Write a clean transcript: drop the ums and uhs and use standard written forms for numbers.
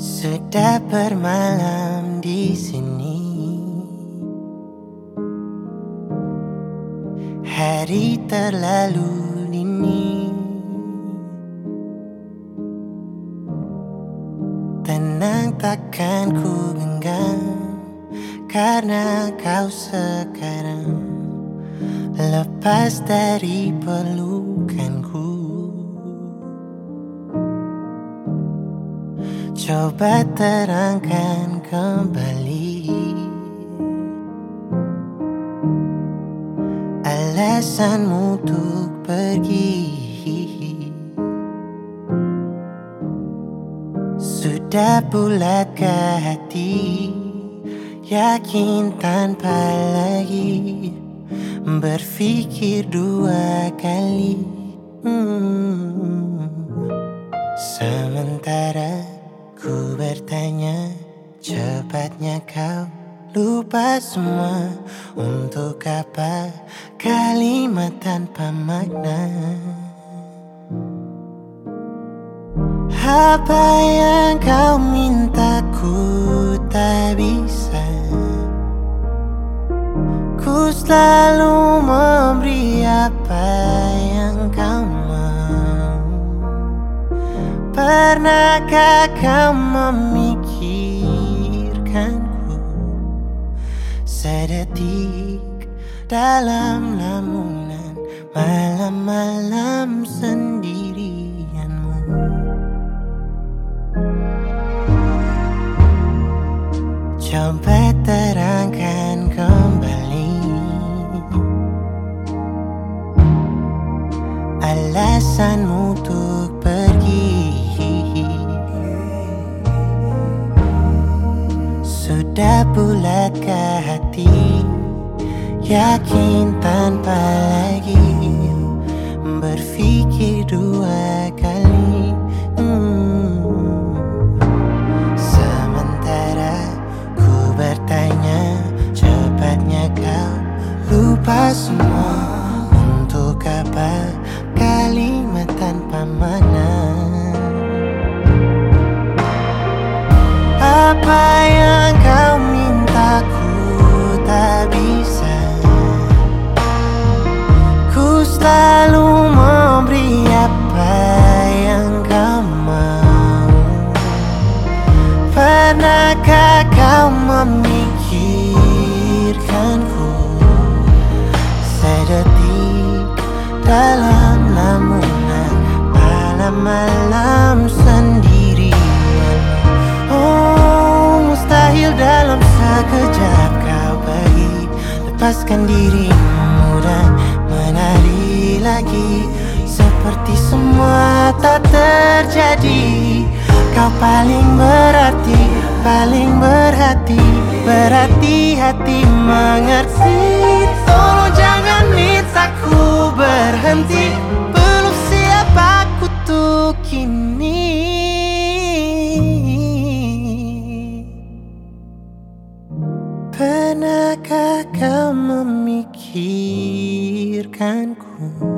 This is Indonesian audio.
Sudah bermalam di sini. Hari terlalu dini. Tenang takkan ku genggam, karena kau sekarang lepas dari pelukanku. Coba terangkan kembali alasanmu untuk pergi. Sudah bulatkah hati, yakin tanpa lagi berpikir dua kali. Sementara ku bertanya, cepatnya kau lupa semua. Untuk apa kalimat tanpa makna? Apa yang kau minta ku tak bisa. Ku selalu memberi apa yang kau mau. Pernahkah kau memikirkanku sedetik dalam lamunan malam-malam sendirianmu? Coba terangkan kembali alasanmu untuk pergi. Sudah bulatkah hati, yakin tanpa lagi berpikir dua kali. Sementara ku bertanya, cepatnya kau lupa semua. Untuk apa kalimat tanpa makna? Apa yang kau minta ku tak bisa. Ku selalu memberi apa yang kau mau. Pernahkah kau memikirkanku sedetik dalam lamunan malam-malam sendirian? Oh, mustahil dalam sekejap kau pergi, lepaskan dirimu dan menari lagi seperti semua tak terjadi. Kau paling berarti, paling berhati-hati mengerti. Tolong jangan minta ku berhenti, belum siap aku tuh kini. Pernahkah kau memikirkanku